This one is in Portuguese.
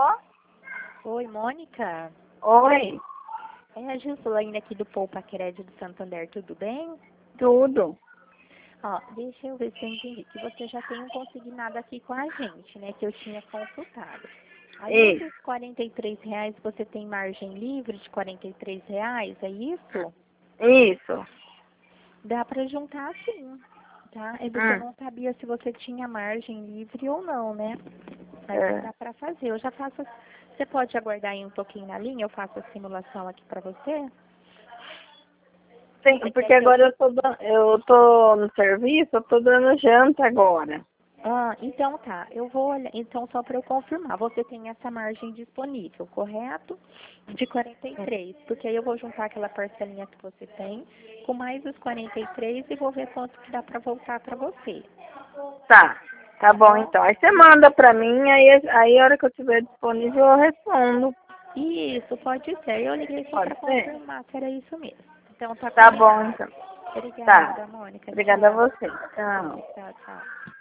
Alô? Oi, Mônica. Oi, É a Gislaine aqui do Poupa Crédito do Santander, tudo bem? tudo. Ó, deixa eu ver se eu entendi, que você já tem um consignado aqui com a gente, né, que eu tinha consultado. Aí Isso, esses R$ 43, você tem margem livre de R$ 43, é isso? isso. Dá para juntar sim, tá? É porque eu Hum, não sabia se você tinha margem livre ou não, né? Mas é. dá para fazer. Eu já faço. Você pode aguardar aí um pouquinho na linha? Eu faço a simulação aqui para você. Sim, Você quer porque que eu. agora eu tô no serviço, eu tô dando janta agora. Ah, então tá. Eu vou olhar. Então, só para eu confirmar, você tem essa margem disponível, correto? De 43. Porque aí eu vou juntar aquela parcelinha que você tem com mais os 43 e vou ver quanto que dá para voltar para você. Tá Tá bom bom? então. Aí você manda pra mim, aí a hora que eu tiver disponível eu respondo. Isso, pode ser. Eu liguei só Pode para ser? confirmar se era isso mesmo. Então, tá Tá bom combinado. então. Tá. Obrigada, Mônica. Obrigada a Tchau. você. Tchau. Tchau, tchau.